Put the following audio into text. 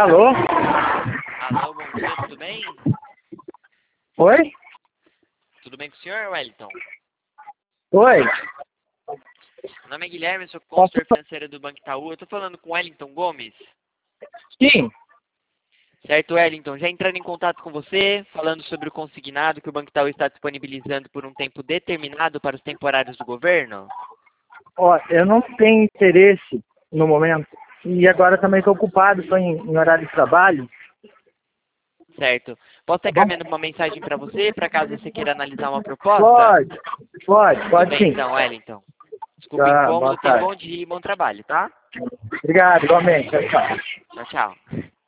Alô? Alô, bom dia, tudo bem? Oi? Tudo bem com o senhor, Wellington? Oi? Meu nome é Guilherme, sou Posso consultor financeiro do Banco Itaú. Eu tô falando com o Wellington Gomes. Sim. Certo, Wellington? Já entrando em contato com você, falando sobre o consignado que o Banco Itaú está disponibilizando por um tempo determinado para os temporários do governo? Ó, eu não tenho interesse no momento. E agora também estou ocupado, estou em horário de trabalho. Certo. Posso estar Tá bom? encaminhando uma mensagem para você, para caso você queira analisar uma proposta? Pode. Pode, Tudo pode bem sim. então, Wellington. Desculpa o Tá, boa incômodo, tenha um tarde. bom dia e bom trabalho, tá? Obrigado, igualmente. Tchau, tchau. Tchau, tchau.